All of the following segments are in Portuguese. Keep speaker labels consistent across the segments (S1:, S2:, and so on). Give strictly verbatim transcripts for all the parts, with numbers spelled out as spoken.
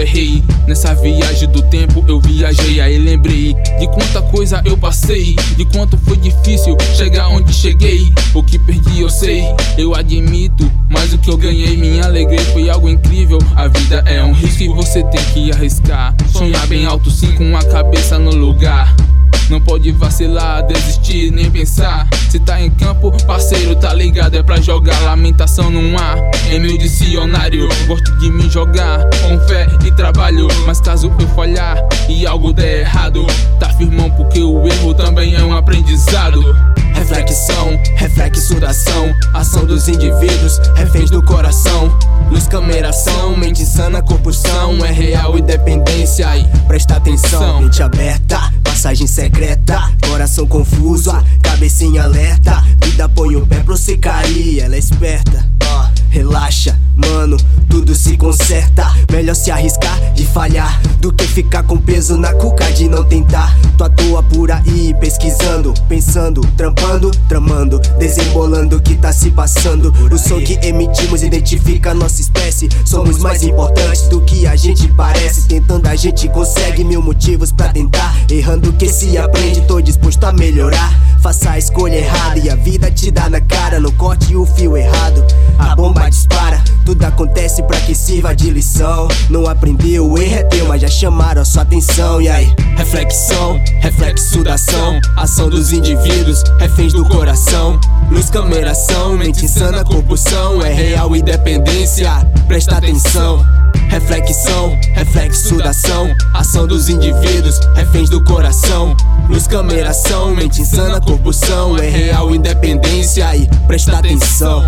S1: ferrei. Nessa viagem do tempo eu viajei, aí lembrei de quanta coisa eu passei, de quanto foi difícil chegar onde cheguei. O que perdi eu sei, eu admito, mas o que eu ganhei, minha alegria foi algo incrível. A vida é um risco e você tem que arriscar. Sonhar bem alto sim, com a cabeça no lugar. Não pode vacilar, desistir, nem pensar. Se tá em campo, parceiro, tá ligado, é pra jogar. Lamentação não há, em meu dicionário. Gosto de me jogar, com fé e trabalho. Mas caso eu falhar e algo der errado, tá firmão porque o erro também é um aprendizado.
S2: Reflexão, reflexo da ação, ação dos indivíduos, reféns do coração. Luz, cameração, mente insana, corpo são. É real independência e presta atenção. Mente aberta, passagem secreta, coração confuso, a cabeça em alerta. Vida põe o pé pra você cair, ela é esperta. uh, Relaxa, mano, tudo se conserta. Melhor se arriscar de falhar do que ficar com peso na cuca de não tentar. Tu atua por aí pesquisando, pensando, trampando, tramando, desembolando o que tá se passando. O som que emitimos identifica a nossa espécie. Somos mais importantes do que a gente parece. Tentando a gente consegue mil motivos pra tentar. Errando que se aprende, tô disposto a melhorar. Faça a escolha errada e a vida te dá na cara. Não corte o fio errado, a bomba dispara. Tudo acontece pra que sirva de lição. Não aprendeu, o erro é teu, mas já chamaram a sua atenção. E aí? Reflexão, reflexo da ação, ação dos indivíduos, reféns do coração. Luz, cameração, mente insana, corpo são. É real independência, presta atenção. Reflexão, reflexo da ação, ação dos indivíduos, reféns do coração. Luz, cameração, mente insana, corpo são. É real independência e presta atenção.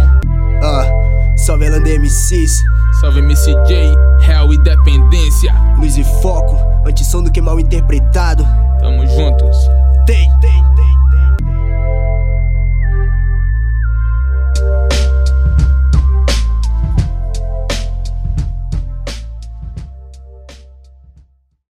S2: uh, Salve Elanda M Cs,
S1: salve M C J, real independência.
S2: Luz e foco, anti-som do que mal interpretado.
S1: Tamo juntos.